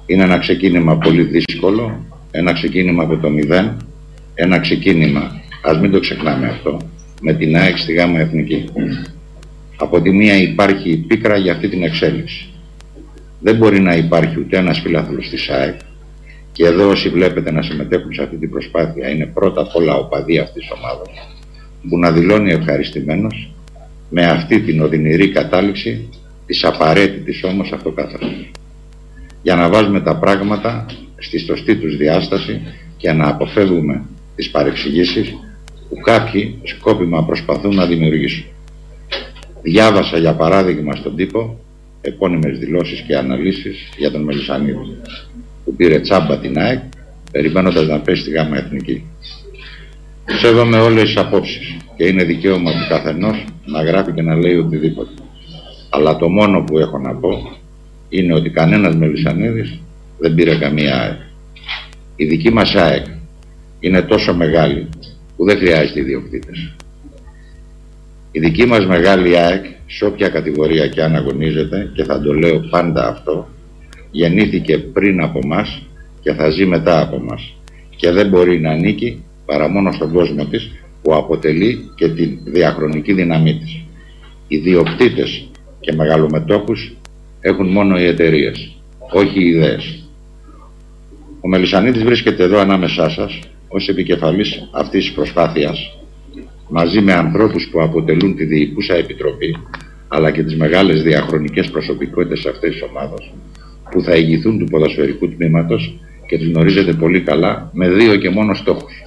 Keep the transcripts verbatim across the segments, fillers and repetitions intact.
Είναι ένα ξεκίνημα πολύ δύσκολο, ένα ξεκίνημα από το μηδέν, ένα ξεκίνημα, ας μην το ξεχνάμε αυτό, με την ΑΕΚ στη Γάμα Εθνική. Από τη μία υπάρχει η πίκρα για αυτή την εξέλιξη. Δεν μπορεί να υπάρχει ούτε ένας φίλαθλος της ΑΕΚ, και εδώ όσοι βλέπετε να συμμετέχουν σε αυτή την προσπάθεια είναι πρώτα απ' όλα οπαδοί αυτής της ομάδας, που να δηλώνει ευχαριστημένος με αυτή την οδυνηρή κατάληξη της απαραίτητης όμως αυτοκάθαρσης, για να βάζουμε τα πράγματα στη σωστή τους διάσταση και να αποφεύγουμε τις παρεξηγήσεις που κάποιοι σκόπιμα προσπαθούν να δημιουργήσουν. Διάβασα για παράδειγμα στον τύπο επώνυμες δηλώσεις και αναλύσεις για τον Μελισσανίδη, που πήρε τσάμπα την ΑΕΚ περιμένοντας να πέσει στη Γάμα Εθνική. Σέβομαι όλες τις απόψεις και είναι δικαίωμα του καθενός να γράφει και να λέει οτιδήποτε. Αλλά το μόνο που έχω να πω είναι ότι κανένας Μελισσανίδης δεν πήρε καμία ΑΕΚ. Η δική μας ΑΕΚ είναι τόσο μεγάλη που δεν χρειάζεται ιδιοκτήτες. Η δική μας μεγάλη ΑΕΚ, σε όποια κατηγορία και αν αγωνίζεται, και θα το λέω πάντα αυτό, γεννήθηκε πριν από μας και θα ζει μετά από μας, και δεν μπορεί να ανήκει παρά μόνο στον κόσμο της, που αποτελεί και τη διαχρονική δύναμή της. Οι ιδιοκτήτες και μεγαλομετόχους έχουν μόνο οι εταιρείες, όχι οι ιδέες. Ο Μελισσανίδης βρίσκεται εδώ ανάμεσά σας ως επικεφαλής αυτής της προσπάθειας, μαζί με ανθρώπους που αποτελούν τη Διοικούσα Επιτροπή, αλλά και τις μεγάλες διαχρονικές προσωπικότητες αυτής της ομάδας, που θα ηγηθούν του ποδοσφαιρικού τμήματος και τους γνωρίζετε πολύ καλά, με δύο και μόνο στόχους.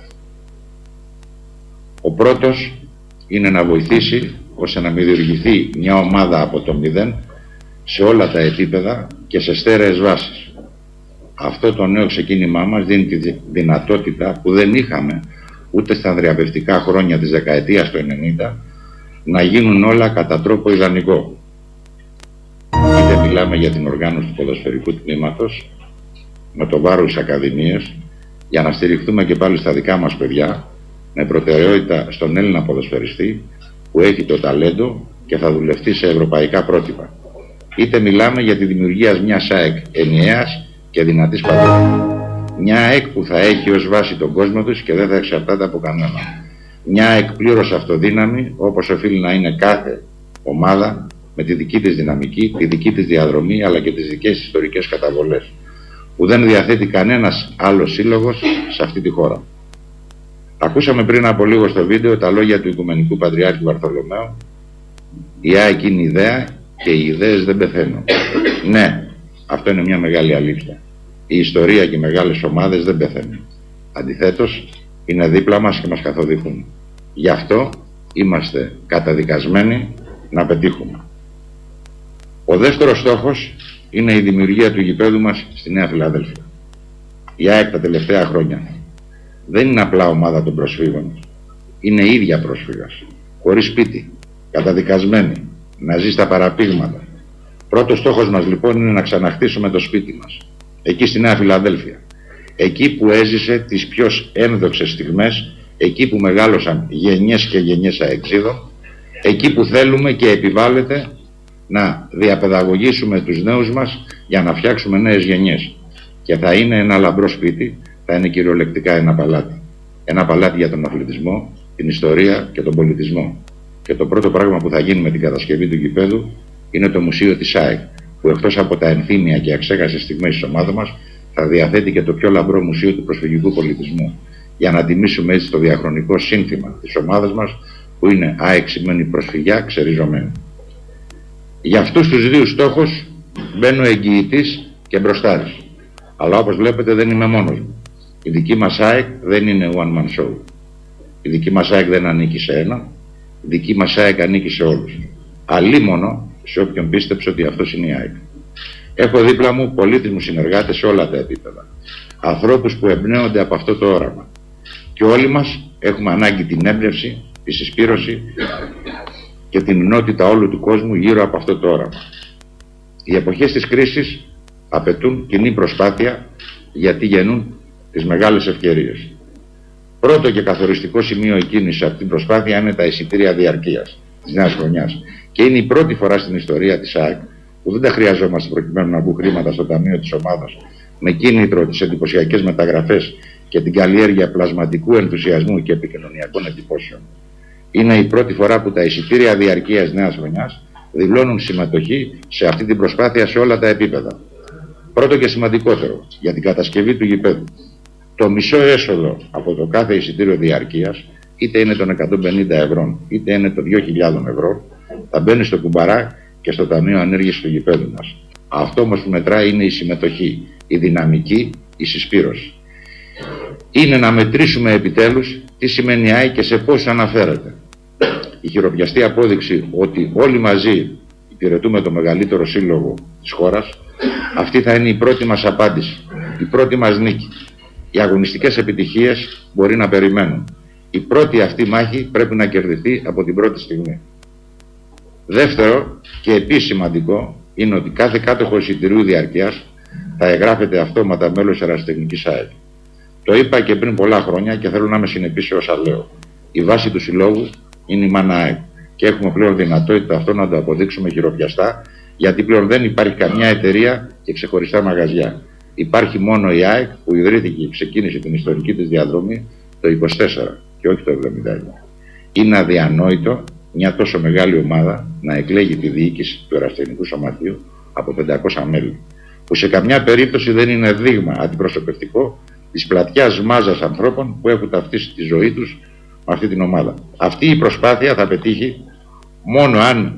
Ο πρώτος είναι να βοηθήσει ώστε να δημιουργηθεί μια ομάδα από το μηδέν σε όλα τα επίπεδα και σε στέρεες βάσεις. Αυτό το νέο ξεκίνημά μας δίνει τη δυνατότητα που δεν είχαμε ούτε στα ανδριαβευτικά χρόνια της δεκαετίας του ενενήντα, να γίνουν όλα κατά τρόπο ιδανικό. Είτε μιλάμε για την οργάνωση του ποδοσφαιρικού τμήματος, με το βάρος της Ακαδημίας, για να στηριχθούμε και πάλι στα δικά μας παιδιά, με προτεραιότητα στον Έλληνα ποδοσφαιριστή που έχει το ταλέντο και θα δουλευτεί σε ευρωπαϊκά πρότυπα. Είτε μιλάμε για τη δημιουργία μιας ΑΕΚ ενιαίας και δυνατής παντού. Μια ΑΕΚ που θα έχει ως βάση τον κόσμο της και δεν θα εξαρτάται από κανέναν. Μια ΑΕΚ πλήρως αυτοδύναμη, όπως οφείλει να είναι κάθε ομάδα, με τη δική της δυναμική, τη δική της διαδρομή, αλλά και τις δικές της ιστορικές καταβολές, που δεν διαθέτει κανένας άλλος σύλλογος σε αυτή τη χώρα. Ακούσαμε πριν από λίγο στο βίντεο τα λόγια του Οικουμενικού Πατριάρχη Βαρθολομαίου. Η ΑΕΚ είναι ιδέα και οι ιδέες δεν πεθαίνουν. Ναι, αυτό είναι μια μεγάλη αλήθεια. Η ιστορία και οι μεγάλες ομάδες δεν πεθαίνουν. Αντιθέτως, είναι δίπλα μας και μας καθοδηγούν. Γι' αυτό είμαστε καταδικασμένοι να πετύχουμε. Ο δεύτερος στόχος είναι η δημιουργία του γηπέδου μας στη Νέα Φιλαδέλφια. Η ΑΕΚ τα τελευταία χρόνια δεν είναι απλά ομάδα των προσφύγων. Είναι ίδια πρόσφυγας, χωρίς σπίτι, καταδικασμένη, να ζει στα παραπήγματα. Πρώτος στόχος μας λοιπόν είναι να ξαναχτίσουμε το σπίτι μας, εκεί στη Νέα Φιλαδέλφια. Εκεί που έζησε τις πιο ένδοξες στιγμές, εκεί που μεγάλωσαν γενιές και γενιές αεξίδων, εκεί που θέλουμε και επιβάλλεται να διαπαιδαγωγήσουμε τους νέους μας για να φτιάξουμε νέες γενιές. Και θα είναι ένα λαμπρό σπίτι, θα είναι κυριολεκτικά ένα παλάτι. Ένα παλάτι για τον αθλητισμό, την ιστορία και τον πολιτισμό. Και το πρώτο πράγμα που θα γίνει με την κατασκευή του γηπέδου είναι το Μουσείο της ΑΕΚ, που εκτός από τα ενθύμια και αξέχαστες στιγμές της ομάδας μας, θα διαθέτει και το πιο λαμπρό μουσείο του προσφυγικού πολιτισμού, για να τιμήσουμε έτσι το διαχρονικό σύνθημα της ομάδας μας, που είναι ΑΕΚ σημαίνει προσφυγιά ξεριζωμένη. Για αυτούς τους δύο στόχους μπαίνω εγγυητής και μπροστάρης. Αλλά όπως βλέπετε δεν είμαι μόνος μου. Η δική μας ΑΕΚ δεν είναι one man show. Η δική μας ΑΕΚ δεν ανήκει σε ένα. Η δική μας ΑΕΚ ανήκει σε όλους. Αλίμονο σε όποιον πίστεψε ότι αυτός είναι η ΑΕΚ. Έχω δίπλα μου πολύτιμους μου συνεργάτες σε όλα τα επίπεδα. Ανθρώπους που εμπνέονται από αυτό το όραμα. Και όλοι μας έχουμε ανάγκη την έμπνευση, τη συσπήρωση και την ενότητα όλου του κόσμου γύρω από αυτό το όραμα. Οι εποχές της κρίσης απαιτούν κοινή προσπάθεια, γιατί γεννούν τις μεγάλες ευκαιρίες. Πρώτο και καθοριστικό σημείο εκκίνησης σε αυτή την προσπάθεια είναι τα εισιτήρια διαρκείας της νέας χρονιάς. Και είναι η πρώτη φορά στην ιστορία της ΑΕΚ που δεν τα χρειαζόμαστε προκειμένου να μπουν χρήματα στο ταμείο της ομάδας με κίνητρο τις εντυπωσιακές μεταγραφές και την καλλιέργεια πλασματικού ενθουσιασμού και επικοινωνιακών εντυπώσεων. Είναι η πρώτη φορά που τα εισιτήρια διαρκείας νέας χρονιάς δηλώνουν συμμετοχή σε αυτή την προσπάθεια σε όλα τα επίπεδα. Πρώτο και σημαντικότερο, για την κατασκευή του γηπέδου. Το μισό έσοδο από το κάθε εισιτήριο διαρκείας, είτε είναι των εκατόν πενήντα ευρώ, είτε είναι των δύο χιλιάδων ευρώ, θα μπαίνει στο κουμπαρά και στο Ταμείο Ανέργειας του γηπέδου μας. Αυτό όμως που μετράει είναι η συμμετοχή, η δυναμική, η συσπήρωση. Είναι να μετρήσουμε επιτέλους τι σημαίνει ΑΕΚ και σε πώς αναφέρεται. Η χειροπιαστή απόδειξη ότι όλοι μαζί υπηρετούμε το μεγαλύτερο σύλλογο της χώρας, αυτή θα είναι η πρώτη μας απάντηση, η πρώτη μας νίκη. Οι αγωνιστικές επιτυχίες μπορεί να περιμένουν. Η πρώτη αυτή μάχη πρέπει να κερδιθεί από την πρώτη στιγμή. Δεύτερο και επίσης σημαντικό είναι ότι κάθε κάτοχο εισιτηρίου διαρκείας θα εγγράφεται αυτόματα μέλος ερασιτεχνικής ΑΕΚ. Το είπα και πριν πολλά χρόνια και θέλω να είμαι συνεπής σε όσα λέω. Η βάση του συλλόγου είναι η ΜΑΝ ΑΕΚ και έχουμε πλέον δυνατότητα αυτό να το αποδείξουμε χειροπιαστά, γιατί πλέον δεν υπάρχει καμιά εταιρεία και ξεχωριστά μαγαζιά. Υπάρχει μόνο η ΑΕΚ που ιδρύθηκε και ξεκίνησε την ιστορική της διαδρομή το είκοσι τέσσερα και όχι το εβδομήντα ένα. Είναι αδιανόητο μια τόσο μεγάλη ομάδα να εκλέγει τη διοίκηση του Ερασιτεχνικού Σωματείου από πεντακόσια μέλη, που σε καμιά περίπτωση δεν είναι δείγμα αντιπροσωπευτικό της πλατιάς μάζας ανθρώπων που έχουν ταυτίσει τη ζωή τους με αυτή την ομάδα. Αυτή η προσπάθεια θα πετύχει μόνο αν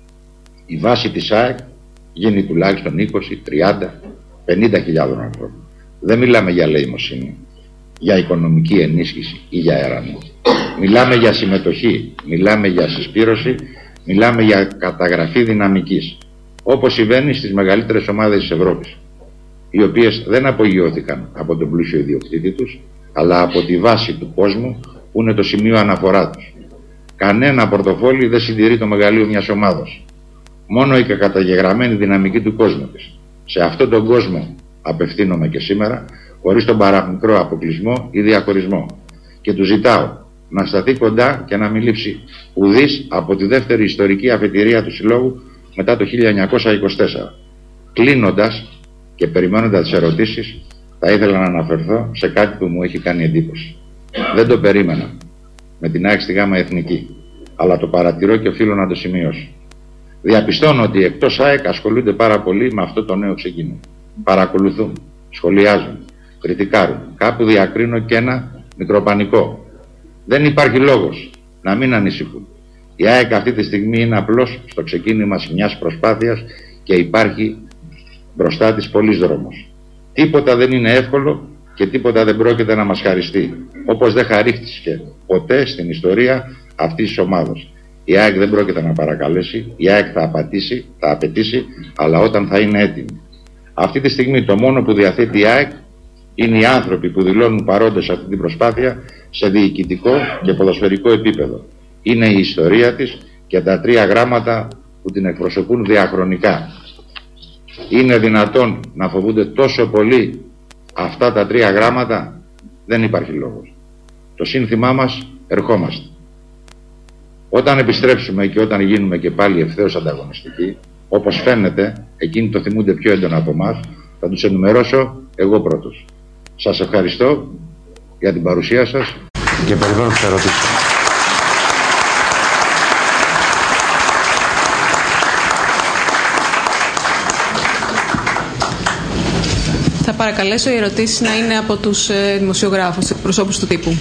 η βάση της ΑΕΚ γίνει τουλάχιστον είκοσι, τριάντα, πενήντα χιλιάδων ανθρώπων. Δεν μιλάμε για ελεημοσύνη, για οικονομική ενίσχυση ή για έρανο. Μιλάμε για συμμετοχή, μιλάμε για συσπήρωση, μιλάμε για καταγραφή δυναμικής. Όπως συμβαίνει στις μεγαλύτερες ομάδες της Ευρώπης, οι οποίες δεν απογειώθηκαν από τον πλούσιο ιδιοκτήτη τους, αλλά από τη βάση του κόσμου που είναι το σημείο αναφορά τους. Κανένα πορτοφόλι δεν συντηρεί το μεγαλείο μιας ομάδας. Μόνο η καταγεγραμμένη δυναμική του κόσμου της. Σε αυτόν τον κόσμο απευθύνομαι και σήμερα, χωρίς τον παραμικρό αποκλεισμό ή διαχωρισμό. Και του ζητάω να σταθεί κοντά και να μην λείψει ουδής από τη δεύτερη ιστορική αφετηρία του Συλλόγου μετά το χίλια εννιακόσια είκοσι τέσσερα. Κλείνοντας και περιμένοντας τις ερωτήσεις, θα ήθελα να αναφερθώ σε κάτι που μου έχει κάνει εντύπωση. Δεν το περίμενα με την ΑΕΚ στη ΓΑΜΑ Εθνική, αλλά το παρατηρώ και οφείλω να το σημειώσω. Διαπιστώνω ότι εκτός ΑΕΚ ασχολούνται πάρα πολύ με αυτό το νέο ξεκίνημα. Παρακολουθούν, σχολιάζουν, κριτικάρουν. Κάπου διακρίνω και ένα μικροπανικό. Δεν υπάρχει λόγος να μην ανησυχούν. Η ΑΕΚ αυτή τη στιγμή είναι απλώς στο ξεκίνημα μιας προσπάθειας και υπάρχει μπροστά της πολλής δρόμος. Τίποτα δεν είναι εύκολο και τίποτα δεν πρόκειται να μας χαριστεί. Όπως δεν χαρίστηκε ποτέ στην ιστορία αυτής της ομάδας. Η ΑΕΚ δεν πρόκειται να παρακαλέσει, η ΑΕΚ θα απαιτήσει, θα απαιτήσει, αλλά όταν θα είναι έτοιμη. Αυτή τη στιγμή το μόνο που διαθέτει η ΑΕΚ είναι οι άνθρωποι που δηλώνουν παρόντες σε αυτή την προσπάθεια σε διοικητικό και ποδοσφαιρικό επίπεδο. Είναι η ιστορία της και τα τρία γράμματα που την εκπροσωπούν διαχρονικά. Είναι δυνατόν να φοβούνται τόσο πολύ αυτά τα τρία γράμματα? Δεν υπάρχει λόγος. Το σύνθημά μας, ερχόμαστε. Όταν επιστρέψουμε και όταν γίνουμε και πάλι ευθέως ανταγωνιστικοί, όπως φαίνεται, εκείνοι το θυμούνται πιο έντονα από εμάς, θα τους ενημερώσω εγώ πρώτος. Σας ευχαριστώ για την παρουσία σας και περιμένω τις ερωτήσεις. Θα παρακαλέσω οι ερωτήσεις να είναι από τους ε, δημοσιογράφους, τους προσώπους του τύπου.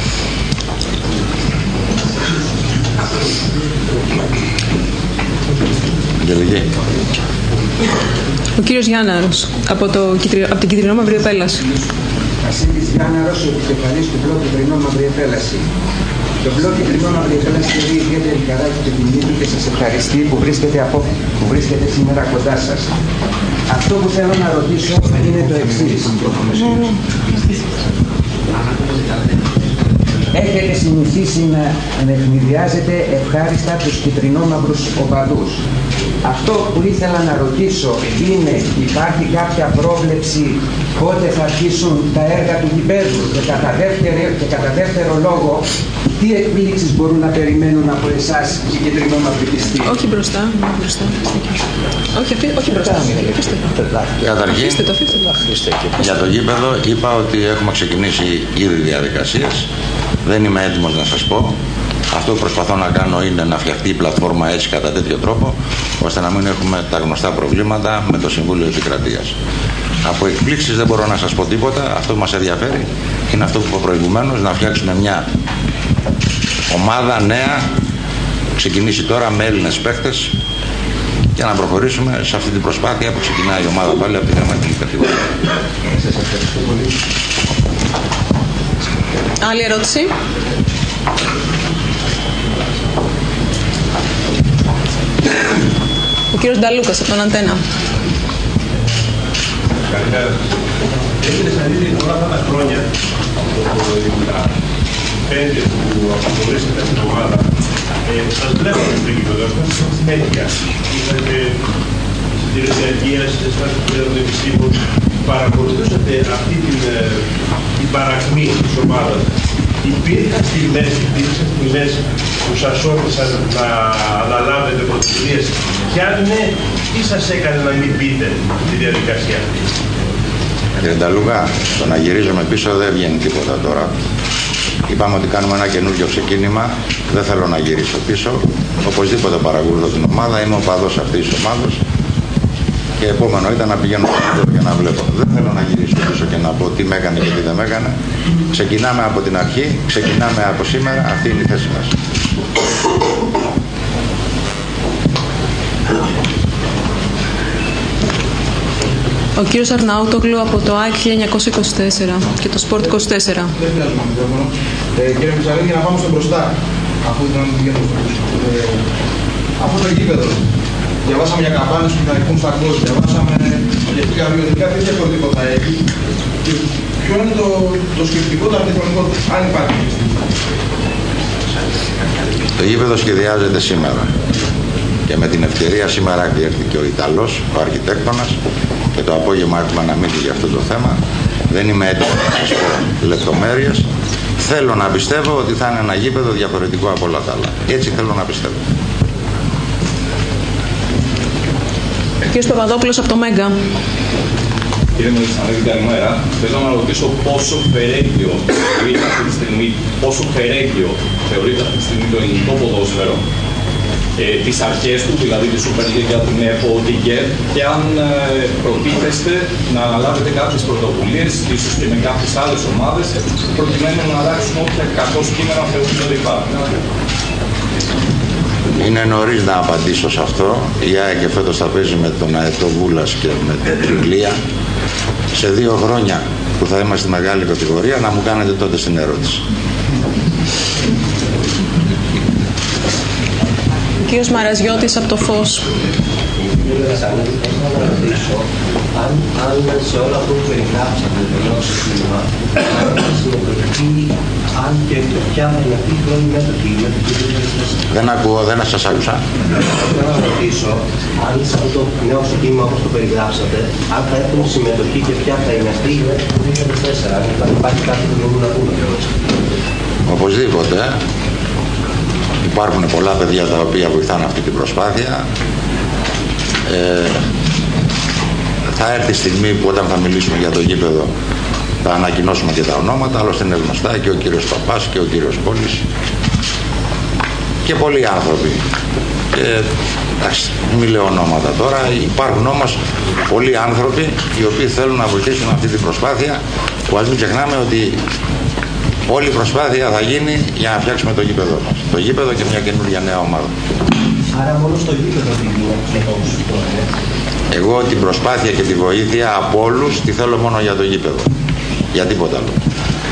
Ο κύριος Γιάνναρος, από, το, από την Κιτρινό Μαύρη Επέλαση. Βασίλης Γιάνναρος, ο επικεφαλής του μπλοκ Κιτρινό Μαύρη Επέλαση. Το μπλοκ Κιτρινό Μαύρη Επέλαση θεωρεί ιδιαίτερη χαρά και τιμή του και σας ευχαριστεί που βρίσκεται, από, που βρίσκεται σήμερα κοντά σας. Αυτό που θέλω να ρωτήσω είναι το εξής. έχετε συνηθίσει να ευνηδιάζετε ευχάριστα τους κυτρινόμαυρους οπαδούς. Αυτό που ήθελα να ρωτήσω είναι, υπάρχει κάποια πρόβλεψη πότε θα αρχίσουν τα έργα του γηπέδου και κατά δεύτερο, και κατά δεύτερο λόγο τι εκπλήξεις μπορούν να περιμένουν από εσάς οι κυτρινόμαυροι πιστοί? Όχι μπροστά, όχι μπροστά. Όχι, αφή, όχι μπροστά. Καταρχήν, αφήστε το, αφήστε το. για το γήπεδο είπα ότι έχουμε ξεκινήσει ήδη διαδικασίες. Δεν είμαι έτοιμος να σας πω. Αυτό που προσπαθώ να κάνω είναι να φτιαχτεί η πλατφόρμα έτσι κατά τέτοιο τρόπο, ώστε να μην έχουμε τα γνωστά προβλήματα με το Συμβούλιο Επικρατείας. Από εκπλήξεις δεν μπορώ να σας πω τίποτα. Αυτό που μας ενδιαφέρει είναι αυτό που είπα προηγουμένως, να φτιάξουμε μια ομάδα νέα, ξεκινήσει τώρα με Έλληνες παίχτες, για να προχωρήσουμε σε αυτή την προσπάθεια που ξεκινάει η ομάδα πάλι από την γραμματική κατηγορία. Άλλη ερώτηση? Ο κύριος Νταλούκας από τον Αντένα. Καλημέρα. Έχετε σαν ίδια όλα αυτά τα χρόνια από το εβδομήντα πέντε που αποχωρήσατε από την ομάδα. Ε, σας βλέπω στο γήπεδο, σας συνέχεια. Είχατε στην Ρεσιαρχία, στις φάσεις που είδατε επιστήμων. Παρακολουθούσατε αυτή την, την παρακμή της ομάδας. Υπήρχαν στιγμές, υπήρξαν στιγμές που σας όθησαν να αναλάβετε πρωτοβουλίες, και αν ναι, τι σας έκανε να μην πείτε τη διαδικασία αυτή? Κύριε Νταλούγα, το να γυρίζουμε πίσω δεν βγαίνει τίποτα τώρα. Είπαμε ότι κάνουμε ένα καινούργιο ξεκίνημα. Δεν θέλω να γυρίσω πίσω. Οπωσδήποτε παρακολουθώ την ομάδα. Είμαι οπαδός αυτής της ομάδας. Και επόμενο ήταν να πηγαίνω στο και να βλέπω. Δεν θέλω να γυρίσω πίσω και να πω τι με έκανε και τι δεν με έκανε. Ξεκινάμε από την αρχή. Ξεκινάμε από σήμερα. Αυτή είναι η θέση μας. Ο κύριος Αρναούτογλου από το ΑΕΚ χίλια εννιακόσια είκοσι τέσσερα και το Sport είκοσι τέσσερα. Δεν χρειάζομαι μικρόφωνο. Ε, κύριε Μητσαλίδη, για να πάμε στο μπροστά, αφού ήταν να πηγαίνουμε στο πίσω. Ε, αυτό το γήπεδο, διαβάσαμε για καμπάνες που θα εκπούν στα κόσμο, διαβάσαμε για χίλια βιωτικά, τι διαφορετικό θα έχει. Και ποιο είναι το, το σκεπτικό, το αντιχρονικό, αν υπάρχει? Το γήπεδο σχεδιάζεται σήμερα. Και με την ευκαιρία σήμερα έχει έρθει και ο Ιταλός, ο αρχιτέκτονας, και το απόγευμα έχουμε αναμίτη για αυτό το θέμα. Δεν είμαι έτοιμος να σας πω λεπτομέρειες. Θέλω να πιστεύω ότι θα είναι ένα γήπεδο διαφορετικό από όλα τα άλλα. Έτσι θέλω να πιστεύω. Κύριος Παπαδόπουλος από το Μέγκα. Κύριε Μελισσανίδη, καλημέρα. Θέλω να ρωτήσω πόσο φερέγγιο θεωρείται αυτή τη στιγμή, πόσο φερέγγιο θεωρείται αυτή τη στιγμή το ελληνικό ποδόσφαιρο, ε, τις αρχές του, δηλαδή τη Super League και την ΕΠΟΤΙΚΕΡ, και αν ε, προτίθεστε να αναλάβετε κάποιες πρωτοβουλίες, ίσως και με κάποιες άλλες ομάδες, προκειμένου να αλλάξουν όποια κακώς κείμενα θεωρούνται ότι υπάρχουν. Είναι νωρίς να απαντήσω σε αυτό. Η ΑΕΚ και φέτος θα παίζει με τον Αετό Βούλας και με την Τριγλία. Σε δύο χρόνια που θα είμαστε στη μεγάλη κατηγορία, να μου κάνετε τότε στην ερώτηση. Ο κύριος Μαραζιώτης από το Φως. Αν, αν σε όλο αυτό που περιγράψατε το νέο σύστημα, αν είναι συμμετοχή, αν και ποια θα είναι αυτή η χρόνη μέτοχη, δεν ακούω, δεν σας άκουσα. Θέλω να ρωτήσω, αν σε αυτό το νέο σύστημα όπως το περιγράψατε, αν θα έχουν συμμετοχή και ποια θα είναι αυτή μέχρι το δύο χιλιάδες τέσσερα, αν υπάρχει κάτι που μπορούν να πούμε. Οπωσδήποτε. Υπάρχουν πολλά παιδιά τα οποία βοηθάνε αυτή την προσπάθεια. Ε, θα έρθει η στιγμή που όταν θα μιλήσουμε για το γήπεδο θα ανακοινώσουμε και τα ονόματα, άλλωστε είναι γνωστά και ο κύριος Παπάς και ο κύριος Πόλης και πολλοί άνθρωποι. Και, εντάξει, μην λέω ονόματα τώρα, υπάρχουν όμως πολλοί άνθρωποι οι οποίοι θέλουν να βοηθήσουν αυτή την προσπάθεια, που ας μην ξεχνάμε ότι όλη η προσπάθεια θα γίνει για να φτιάξουμε το γήπεδο μας. Το γήπεδο και μια καινούργια νέα ομάδα. Άρα μόνο στο γήπεδο την γίνεται. Εγώ την προσπάθεια και τη βοήθεια από όλους τη θέλω μόνο για το γήπεδο. Για τίποτα άλλο.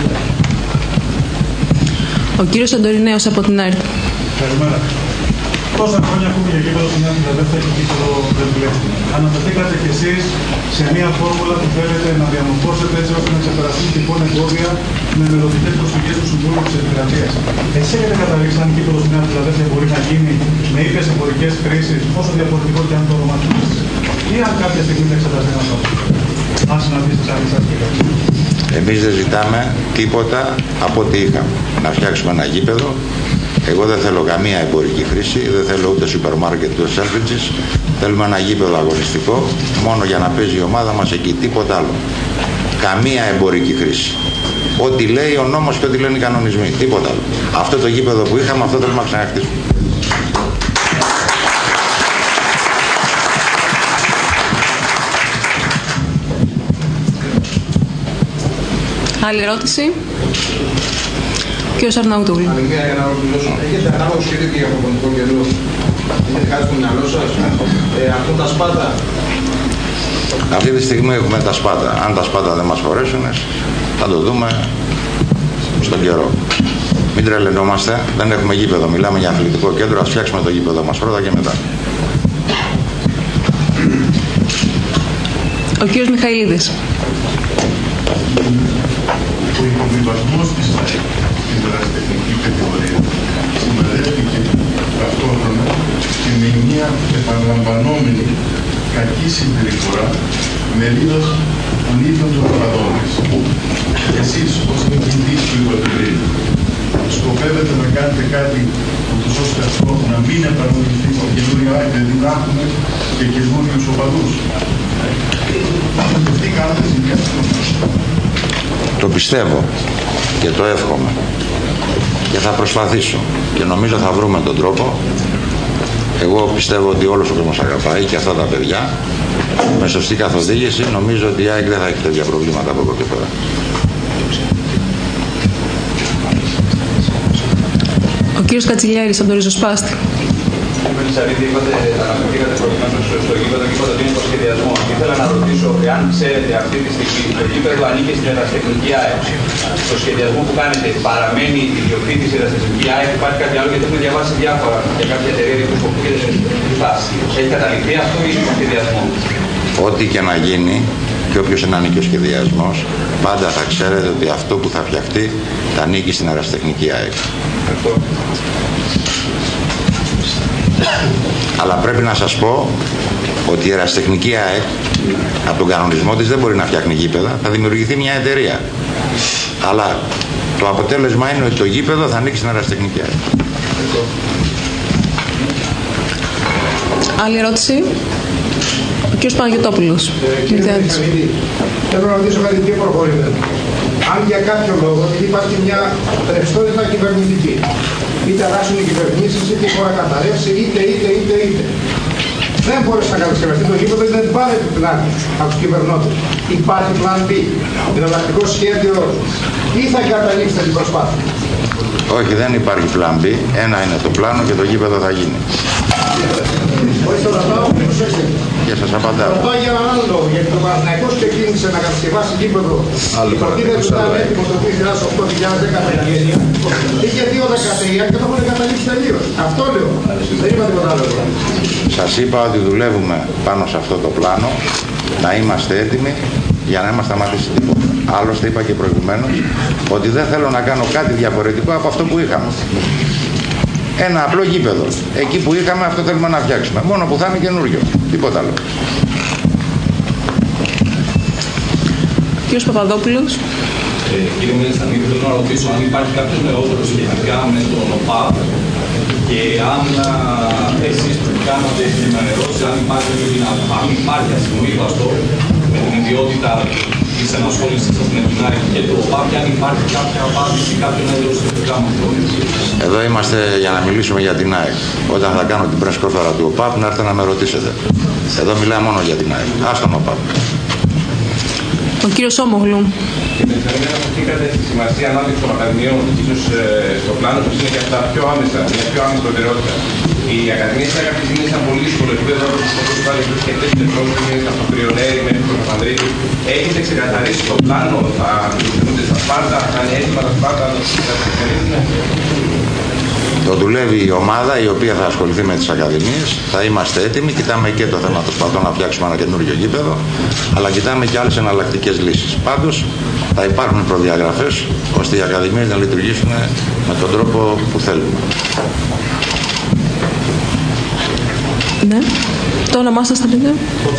Ο κύριος Αντορινέος από την ΕΡΤ. Καλημέρα. Τόσα χρόνια ακούμε για γήπεδο στην Νέα Φιλαδέλφια και γήπεδο δεν δουλεύει. Αναφερθήκατε κι εσείς σε μια φόρμουλα που θέλετε να διαμορφώσετε έτσι ώστε να ξεπεραστούν τυχόν εμπόδια με μελλοντικές προσφυγές του Συμβούλου της Επικρατείας. Εσείς έχετε καταλήξει αν γήπεδο στην Νέα Φιλαδέλφια μπορεί να γίνει με ήπιες εμπορικές κρίσεις, όσο διαφορετικό και αν το ονοματίζετε, ή αν κάποια στιγμή θα εξεταστεί ένα αυτό. Αν συναντήσετε σαν εσάς και κάτι. Εμείς δεν ζητάμε τίποτα από ό,τι είχαμε. Να φτιάξουμε ένα γήπεδο. Εγώ δεν θέλω καμία εμπορική χρήση, δεν θέλω ούτε σούπερ μάρκετ ούτε σέλφιτζες. Θέλουμε ένα γήπεδο αγωνιστικό, μόνο για να παίζει η ομάδα μας εκεί, τίποτα άλλο. Καμία εμπορική χρήση. Ό,τι λέει ο νόμος και ό,τι λένε οι κανονισμοί, τίποτα άλλο. Αυτό το γήπεδο που είχαμε, αυτό θέλουμε να ξαναχτίσουμε. Άλλη ερώτηση. Κύριος Αρναούτογλου. Άλλη μία για να ολοκληρώσω. Έχετε ανάλογο σχέδιο και για προπονητικό καιρό. Έχετε κάτι στο μυαλό σας. Ε, Αρκούν τα σπάτα. Αυτή τη στιγμή έχουμε τα σπάτα. Αν τα σπάτα δεν μας χωρέσουν, θα το δούμε στον καιρό. Μην τρελαινόμαστε, δεν έχουμε γήπεδο. Μιλάμε για αθλητικό κέντρο. Ας φτιάξουμε το γήπεδο μας πρώτα και μετά. Ο κύριος Μιχαηλίδης. Ο υποβιβασμός της ΑΕΚ στην ερασιτεχνική κατηγορία συμμετέχθηκε ταυτόχρονα και με μια επαναλαμβανόμενη κακή συμπεριφορά μερίδας των ίδιων των οπαδών της. Εσείς, ως διευθυντής του υποτελείου, σκοπεύετε να κάνετε κάτι ούτως ώστε αυτό να μην επαναληφθεί στο καινούριο ΑΕΚ, δηλαδή να έχουμε και καινούριους οπαδούς. Τι κάνετε στην διάσταση. Το πιστεύω και το εύχομαι και θα προσπαθήσω και νομίζω θα βρούμε τον τρόπο. Εγώ πιστεύω ότι όλος ο κόσμος αγαπάει και αυτά τα παιδιά με σωστή καθοδήγηση νομίζω ότι η ΑΕΚ δεν θα έχει τέτοια προβλήματα από εδώ και πέρα. Ο κύριος Κατσιλιάρης από το Ριζοσπάστη. Κύριε Μελισσαρίδη, αναφερθήκατε προηγουμένως στο γήπεδο και είπατε ότι είναι υποσχεδιασμό. Ήθελα να ρωτήσω, εάν ξέρετε αυτή τη στιγμή το γήπεδο ανήκει στην ερασιτεχνική ΑΕΚ. Στο σχεδιασμό που κάνετε παραμένει η ιδιοκτήτης της ερασιτεχνική ΑΕΚ, υπάρχει κάτι άλλο, γιατί έχουμε διαβάσει διάφορα για κάποια εταιρεία που υποκρίνεται στη φάση. Έχει καταληφθεί αυτό ή είναι σχεδιασμό. Ό,τι και να γίνει και όποιος είναι ανήκει ο σχεδιασμός, πάντα θα ξέρετε ότι αυτό που θα φτιαχτεί θα ανήκει στην ερασιτεχνική ΑΕΚ. Ευχαριστώ. Αλλά πρέπει να σας πω ότι η ερασιτεχνική ΑΕΚ από τον κανονισμό της δεν μπορεί να φτιάχνει γήπεδα, θα δημιουργηθεί μια εταιρεία. Αλλά το αποτέλεσμα είναι ότι το γήπεδο θα ανοίξει στην ερασιτεχνική ΑΕΚ. Άλλη ερώτηση. Ο κ. Παναγιωτόπουλος. Ε, κύριε Μελισσαρίδη, θέλω να ρωτήσω κάτι πιο προχωρημένο. Αν για κάποιο λόγο, επειδή υπάρχει μια ρευστότητα κυβερνητική, είτε αλλάξουν οι κυβερνήσεις, είτε η χώρα καταρρεύσει, είτε, είτε, είτε, είτε. Δεν μπορείς να κατασκευαστεί το γήπεδο, δεν υπάρχει πλάν από τους κυβερνώντες. Υπάρχει πλάν B, εναλλακτικό σχέδιο, ή θα καταλήξετε την προσπάθεια. Όχι, δεν υπάρχει πλάν B. Ένα είναι το πλάνο και το γήπεδο θα γίνει. Όχι, το ρωτάω, προσέξτε. Και σας απαντάω. Το ρωτάω για έναν άλλο λόγο, γιατί το Παναθηναϊκός ξεκίνησε να κατασκευάσει γήπεδο. Η παρτίδα του ήταν έτοιμο το δύο χιλιάδες οκτώ δύο χιλιάδες δέκα πενταγένεια. Είχε δύο δεκαετία και το έχουν καταλήξει τελείως. Αυτό λέω. Δεν είπα τίποτα άλλο. Σας είπα ότι δουλεύουμε πάνω σε αυτό το πλάνο, να είμαστε έτοιμοι για να είμαστε σταματήσει τίποτα. Άλλωστε είπα και προηγουμένως ότι δεν θέλω να κάνω κάτι διαφορετικό από αυτό που είχαμε. Ένα απλό γήπεδο. Εκεί που είχαμε αυτό θέλουμε να φτιάξουμε. Μόνο που θα είναι καινούριο. Τίποτα άλλο. Κύριος Παπαδόπουλος. Ε, κύριε Μελισσανίδη, θέλω να ρωτήσω αν υπάρχει κάποιος νεότερος σχετικά με τον ΟΠΑΠ και αν εσείς που κάνατε την ενημερώσει, αν υπάρχει, αν υπάρχει ας πούμε αυτό, με την ιδιότητα της ενασχόλησης σας με την ΑΕΚ και το ΟΠΑΠ, και αν υπάρχει κάποια απάντηση, κάποιο νεότερο σχετικά με αυτό. Εδώ είμαστε για να μιλήσουμε για την ΑΕΚ. Όταν θα κάνω την πρεσκόφερα του ΟΠΑΠ, να έρθετε να με ρωτήσετε. Εδώ μιλάμε μόνο για την ΑΕΚ. Άστον ΟΠΑΠ. Ο κύριος Όμογλου. Κύριε Μελισσανίδη, αναφερθήκατε στη σημασία ανάπτυξη των ακαδημιών, ίσως στο πλάνο σας είναι και αυτά πιο άμεσα, μια πιο άμεση προτεραιότητα. Οι ακαδημίες είναι κάποιες είναι σε ένα πολύ δύσκολο επίπεδο, όπως υπάρχει και τέτοιες πρόσφυγες από το Πριονέρι μέχρι το Παπανδρίκη. Έχετε ξεκαθαρίσει το πλάνο, θα δημιουργούνται στα Σπάρτα, θα είναι έτοιμα τα Σπάρτα, θα τα ξεκαθαρίσουν. Το δουλεύει η ομάδα η οποία θα ασχοληθεί με τις ακαδημίες. Θα είμαστε έτοιμοι. Κοιτάμε και το θέμα του σπαθών να φτιάξουμε ένα καινούργιο γήπεδο, αλλά κοιτάμε και άλλες εναλλακτικές λύσεις. Πάντως θα υπάρχουν προδιαγραφές ώστε οι ακαδημίες να λειτουργήσουν με τον τρόπο που θέλουμε. Ναι. Το όνομά σας θα πείτε.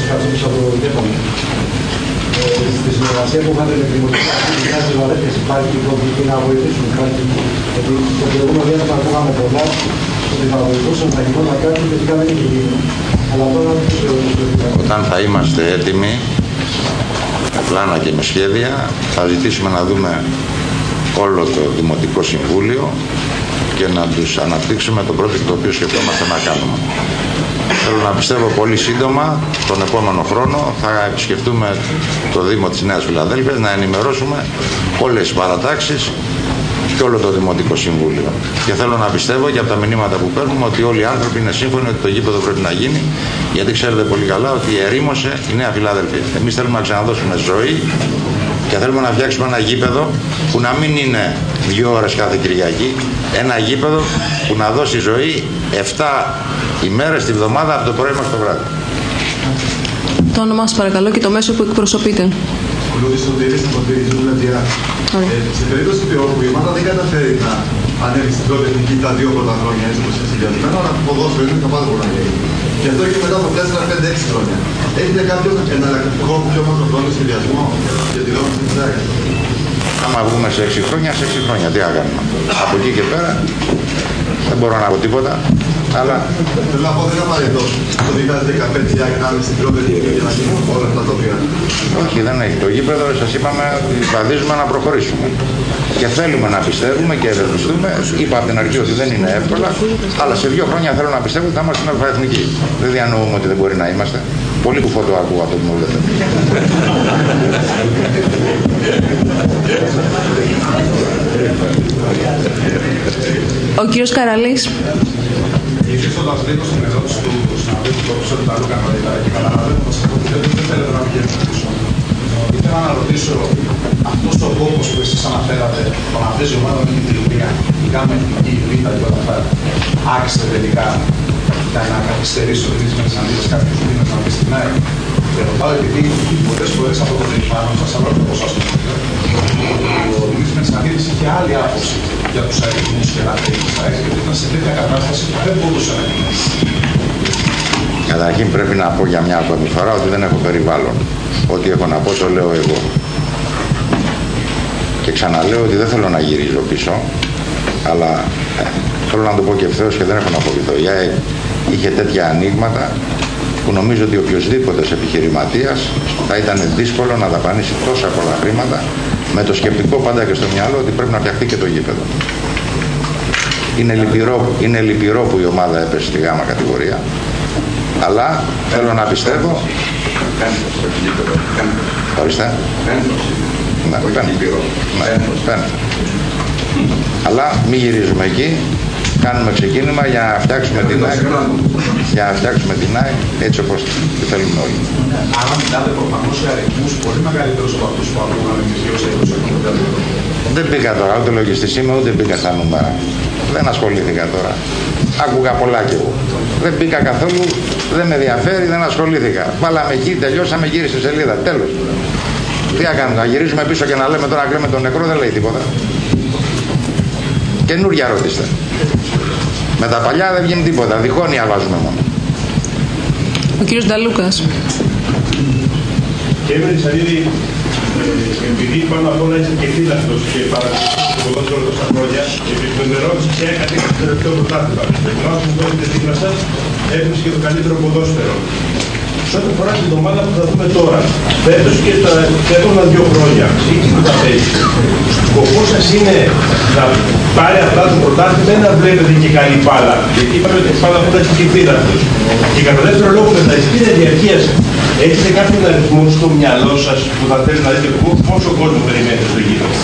Στη συνεργασία που είχατε με τη Δημοτική Αρχή Βαρέτες υπάρχει προοπτική να βοηθήσουν κάτι? Γιατί στο προηγούμενο διάστημα ακούγαμε πολλά ότι θα βοηθούσαν, θα γινόταν κάτι και τελικά δεν έχει γίνει. Αλλά τώρα όταν θα είμαστε έτοιμοι, με πλάνα και με σχέδια, θα ζητήσουμε να δούμε όλο το Δημοτικό Συμβούλιο και να τους αναπτύξουμε το project το οποίο σκεφτόμαστε να κάνουμε. Θέλω να πιστεύω πολύ σύντομα, τον επόμενο χρόνο, θα επισκεφτούμε το Δήμο της Νέας Φιλαδέλφειας να ενημερώσουμε όλες τις παρατάξεις και όλο το Δημοτικό Συμβούλιο. Και θέλω να πιστεύω και από τα μηνύματα που παίρνουμε ότι όλοι οι άνθρωποι είναι σύμφωνοι ότι το γήπεδο πρέπει να γίνει, γιατί ξέρετε πολύ καλά ότι ερήμωσε η Νέα Φιλαδέλφεια. Εμείς θέλουμε να ξαναδώσουμε ζωή και θέλουμε να φτιάξουμε ένα γήπεδο που να μην είναι δύο ώρες κάθε Κυριακή, ένα γήπεδο που να δώσει ζωή εφτά ημέρες τη βδομάδα από το πρωί μέχρι το βράδυ. Το όνομά σας παρακαλώ και το μέσο που εκπροσωπείτε. Σε περίπτωση που η ομάδα δεν καταφέρει να ανέβει στην πρώτη εθνική τα δύο πρώτα χρόνια, έτσι όπως είναι συγκεκριμένο, αλλά ποδόσφαιρο είναι καπάδο που να γίνει. Και αυτό και μετά από τέσσερα πέντε έξι χρόνια. Έχετε κάποιο εναλλακτικό πιο μακροχρόνιο σχεδιασμό για τη δόση της ΑΕΚ? Άμα βγούμε σε έξι χρόνια, σε έξι χρόνια, τι να κάνουμε. Από εκεί και πέρα δεν μπορώ να πω τίποτα, αλλά... Θέλω να πω, δεν είναι απαραίτητο το δύο χιλιάδες δεκαπέντε η ΑΕΚ να είναι στην πρώτη εθνική για να γίνουν όλα αυτά τα οποία. Όχι, δεν έχει το γήπεδο, σας είπαμε ότι βαδίζουμε να προχωρήσουμε. Και θέλουμε να πιστεύουμε και ευελπιστούμε. Είπα από την αρχή ότι δεν είναι εύκολα, αλλά σε δύο χρόνια θέλω να πιστεύω ότι θα είμαστε στην αλφαεθνική. Δεν διανοούμε ότι δεν μπορεί να είμαστε. Πολύ κουφό το ακούω αυτό που μου λέτε. Ο κύριος Καραλής. Γυρίζοντας λίγο στην ερώτηση του συναδέλφου του Προφεσόρ Ταλούκα και καταλαβαίνω ότι δεν θέλω να βγαίνω πίσω. Ήθελα να ρωτήσω, αυτός ο κόπος που εσείς αναφέρατε, το να παίζει ομάδα με την Τηλουμία, η ΓΑΜΑ Εθνική, η Β' και όλα αυτά, άξιζε τελικά να καθυστερήσει ο Δημήτρης Μενισανίδης κάποιους μήνες να μπει στην ΑΕΚ? Και ρωτάω επειδή πολλές φορές από το περιβάλλον σας, αλλά όχι από εσάς το mówię, ο Δημήτρης Μενισανίδης είχε άλλη άποψη για τους αριθμούς και τα τέλη της ΑΕΚ, γιατί ήταν σε τέτοια κατάσταση που δεν μπορούσε να γίνει. Καταρχήν πρέπει να πω για μια ακόμη φορά ότι δεν έχω περιβάλλον. Ό,τι έχω να πω το λέω εγώ. Και ξαναλέω ότι δεν θέλω να γυρίζω πίσω, αλλά ε, θέλω να το πω και ευθέως και δεν έχω να αποκριθώ. Η ΑΕΚ είχε τέτοια ανοίγματα που νομίζω ότι οποιοσδήποτε επιχειρηματίας θα ήταν δύσκολο να δαπανίσει τόσα πολλά χρήματα με το σκεπτικό πάντα και στο μυαλό ότι πρέπει να φτιαχτεί και το γήπεδο. Είναι λυπηρό, είναι λυπηρό που η ομάδα έπεσε στη γάμα κατηγορία, αλλά θέλω να πιστεύω... Ορίστε. Ναι, πέντε. Αλλά μην γυρίζουμε εκεί. Κάνουμε ξεκίνημα για να φτιάξουμε την ΑΕΚ, για να φτιάξουμε την ΑΕΚ έτσι όπως τη θέλουμε όλοι. Άρα μιλάτε προφανώς σε αριθμούς πολύ μεγαλύτερους από αυτούς που ακούγαμε εμείς δύο σε είκοσι χρόνια. Δεν πήγα τώρα, ούτε λογιστής είμαι, ούτε πήγα στα νούμερα. Δεν ασχολήθηκα τώρα. Άκουγα πολλά κι εγώ. Δεν πήγα καθόλου, δεν με ενδιαφέρει, δεν ασχολήθηκα. Βάλαμε εκεί, τελειώσαμε, γύρισε σελίδα. Τέλος. Τι να κάνουμε, να γυρίζουμε πίσω και να λέμε τώρα να κλαίμε τον νεκρό, δεν λέει τίποτα. Καινούρια ρωτήστε. Με τα παλιά δεν βγαίνει τίποτα, διχόνοια βάζουμε μόνο. Ο κύριος Νταλούκας. Κύριε Μενισανίδη, επειδή πάνω απ' όλα είστε και φύλακτος και παρακολουθείτε το ποδόσφαιρο τόσα χρόνια, επειδή με την ερώτηση ποια έκανε το τελευταίο πρωτάθλημα. Το γεγονός που έχετε δίπλα σας έφυγε και το καλύτερο ποδόσφαιρο. Σε ό,τι αφορά την ομάδα που θα δούμε τώρα, φέτος και τα επόμενα δύο χρόνια, ή που θα παίζει, σκοπός σας είναι να πάρει αυτά το πρωτάθλημα ή να βλέπετε και καλή μπάλα? Γιατί είπαμε ότι η μπάλα που θα έχει και φύλακτος. Και κατά δεύτερο λόγο, με τα εισιτήρια διαρκείας, έχετε κάποιον αριθμό στο μυαλό σας που θα θέλει να δείτε πόσο κόσμο περιμένετε στο γήπεδο?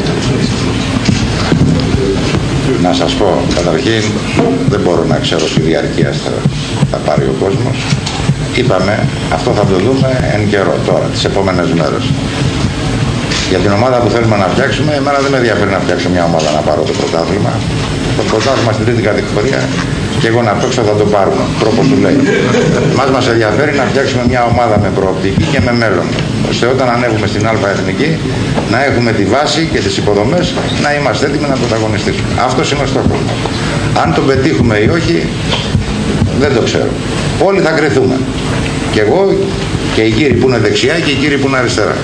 Να σας πω, καταρχήν δεν μπορώ να ξέρω τι διαρκεία θα, θα πάρει ο κόσμος. Είπαμε, αυτό θα το δούμε εν καιρό τώρα, τις επόμενες μέρες. Για την ομάδα που θέλουμε να φτιάξουμε, εμένα δεν με ενδιαφέρει να φτιάξω μια ομάδα να πάρω το πρωτάθλημα. Το πρωτάθλημα στην τρίτη κατηγορία και εγώ να παίξω θα το πάρουμε, τρόπος του λέει. Μας μας ενδιαφέρει να φτιάξουμε μια ομάδα με προοπτική και με μέλλον, ώστε όταν ανέβουμε στην Α Εθνική να έχουμε τη βάση και τις υποδομές να είμαστε έτοιμοι να πρωταγωνιστήσουμε. Αυτός είναι ο στόχος. Αν τον πετύχουμε ή όχι, δεν το ξέρω. Όλοι θα κρυθούμε. Και εγώ και οι κύριοι που είναι δεξιά και οι κύριοι που είναι αριστερά.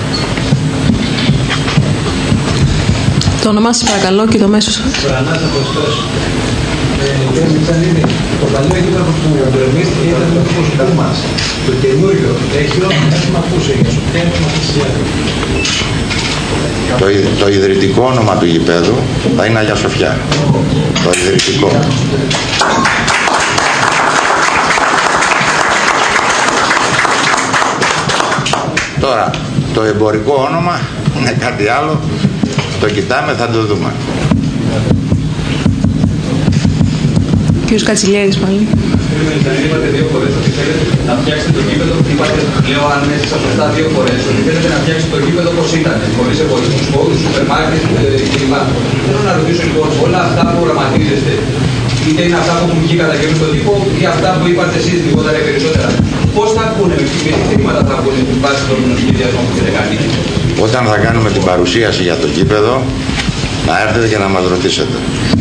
Το όνομά σας παρακαλώ και το μέσο σας. Κύριε Μητσαλίδη, το παλιό γήπεδο που γκρεμίστηκε ήταν το προσωπικό μας. Το καινούριο έχει όμως έχουμε ακούσει για Σοφιά, έχουμε ακούσει για το, το ιδρυτικό όνομα του γηπέδου θα είναι Αγία Σοφιά. Το ιδρυτικό. Τώρα, το εμπορικό όνομα είναι κάτι άλλο. Το κοιτάμε, θα το δούμε. Κύριος Κατσιλιέρης πάλι. Είπατε δύο φορές ότι θέλετε να φτιάξετε το γήπεδο. Είπατε, λέω αν μέσα σας σωστά δύο φορές, ότι θέλετε να φτιάξετε το γήπεδο όπως ήταν, χωρίς εγωισμούς χώρους, σούπερ μάρκετ κλπ. Θέλω να ρωτήσω λοιπόν, όλα αυτά που οραματίζεστε, είτε είναι αυτά που έχουν βγει κατά καιρού στον τύπο, ή αυτά που είπατε εσείς λιγότερα ή περισσότερα, πώς θα πούνε, με τι χρήματα θα πούνε την βάση των σχεδιασμών που έχετε κάνει? Όταν θα κάνουμε την παρουσίαση για το γήπεδο, να έρθετε και να μας ρωτήσετε.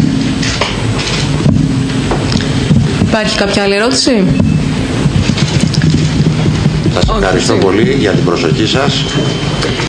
Υπάρχει κάποια άλλη ερώτηση? Σας ευχαριστώ πολύ για την προσοχή σας.